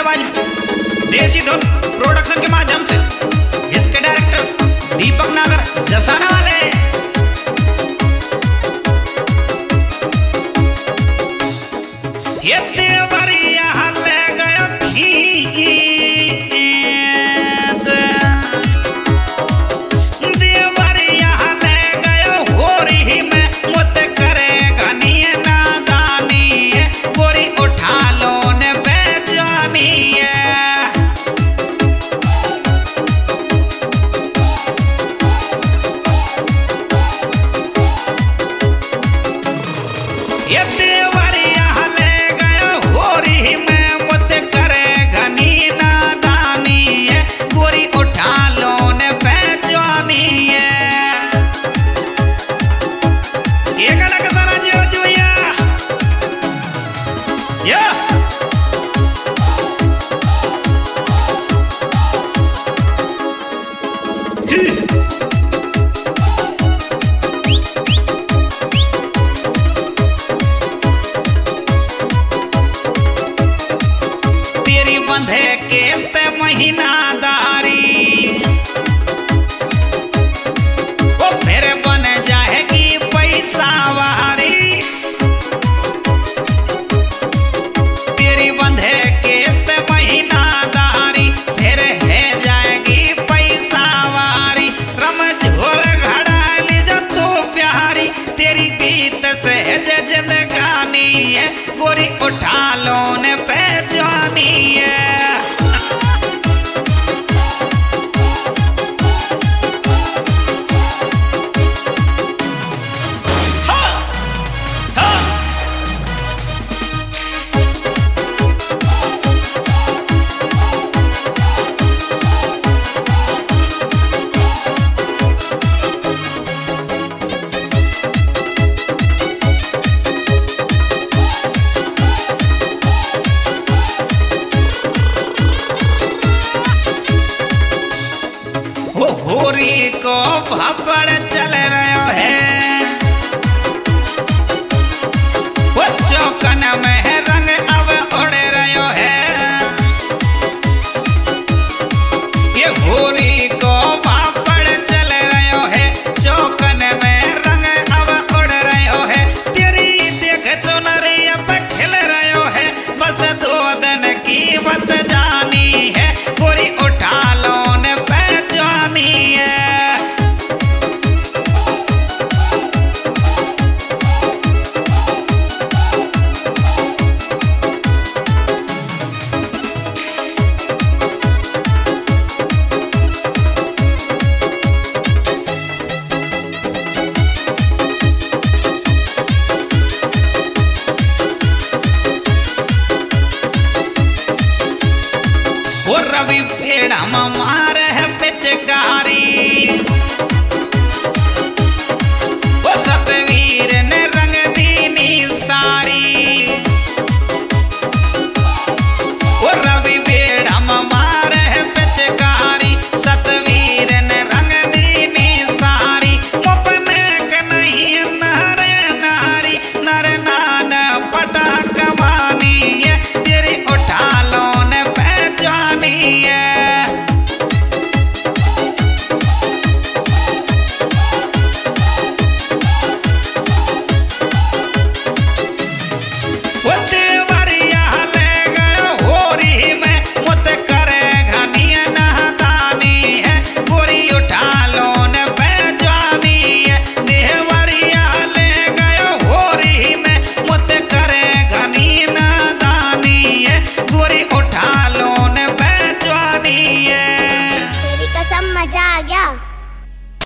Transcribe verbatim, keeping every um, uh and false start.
आवाज में देसी धुन प्रोडक्शन के माध्यम से इसके डायरेक्टर दीपक नागर जसाना वाले। ये देवरिया ले गयो खींच, देवरिया ले गयो होरी में मुत करे घनी नादानी है, गोरी उठा लो ने बेजानी है। ये देवरिया ले गयो होरी में मुत करे घनी नादानी है, गोरी उठा लो ने बेजानी है। ये गाना कैसा राजी राजी भैया या तेरी बंधे किस्त महीनादारी वो फिर बन जाएगी पैसा वारी। तेरी बंधे किस्त महीनादारी फिर है जाएगी पैसा वारी। रमझोल घड़ा लीजा तू प्यारी, तेरी बीत से जिंदगानी है, गोरी उठा लो ने पहचानी है। हाँ, हाँ। वो होरी को भापड़ चल रहा है, वो चौकन में रंग अब उड़ रहा है। ये होरी को भापड़ चल रहा है, चौकन में रंग अब उड़ रहा है। तेरी देख चुनरी अब खिल रहा है, बस दो दिन की बात जानी है, गोरी उठा लो ने पहचानी है। वो रवि पेड़ा मार है पिचकारी,